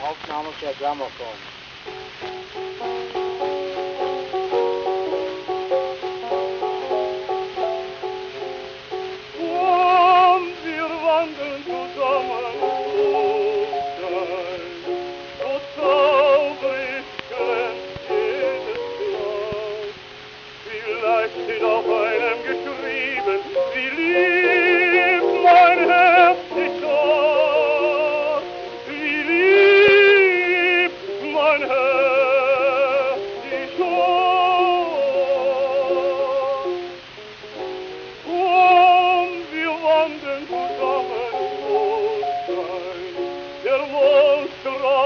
Aufnahme für Grammophon. Wir wandeln zusammen so zauberig glänzt jedes Glas. Vielleicht steht auf einem geschrieben, wie liebt mein Herz dich dort, wie liebt mein Herz dich dort. Wir wandeln zusammen im Mondschein, der Mond strahlt